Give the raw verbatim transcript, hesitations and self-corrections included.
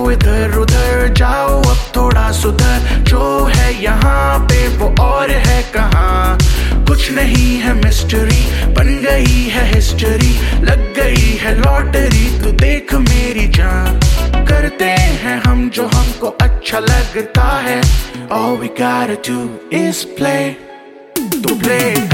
इधर उधर जाओ अब थोड़ा सुधर, जो है यहाँ पे वो और है कहाँ। कुछ नहीं है मिस्ट्री, बन गई है हिस्ट्री, लग गई है लॉटरी, तू देख मेरी जान। करते हैं हम जो हमको अच्छा लगता है, all we gotta do is play, to play।